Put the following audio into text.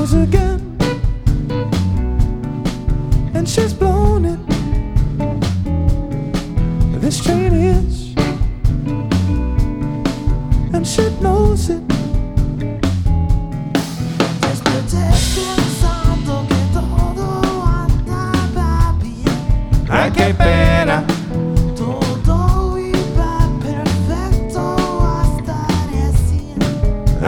rise again, and she's blown it. This train is, and she knows it. I can't bear